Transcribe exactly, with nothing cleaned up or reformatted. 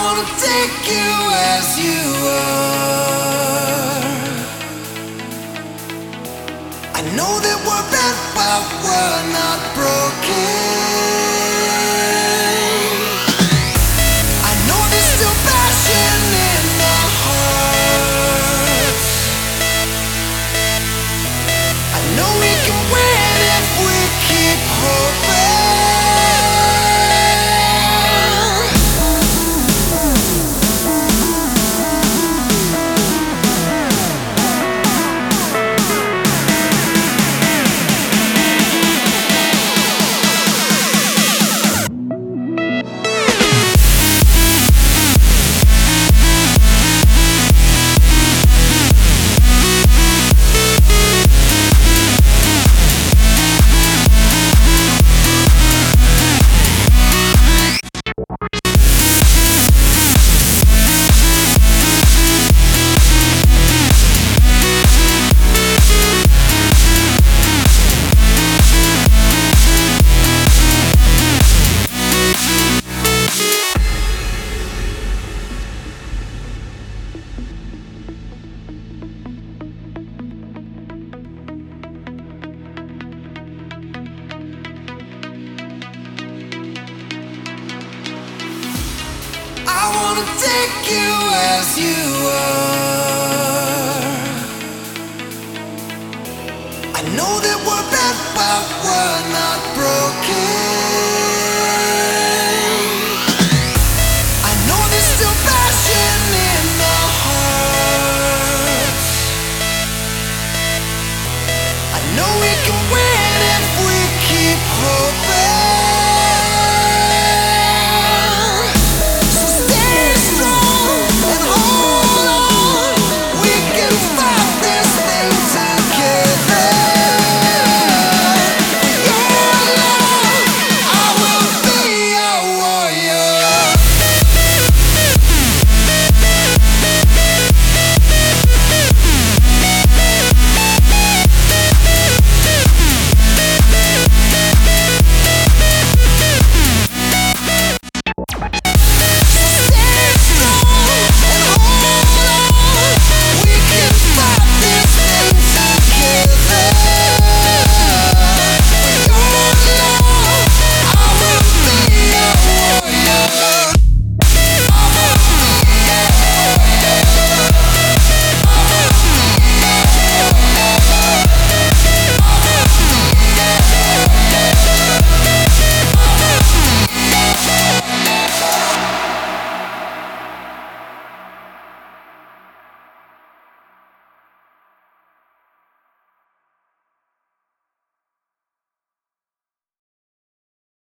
wanna take you as you are. I know that we're bad, but we're not broken. I know there's still passion in our hearts. I know we can win if we keep hoping. I wanna take you as you are. I know that we're bad, but we're not broken.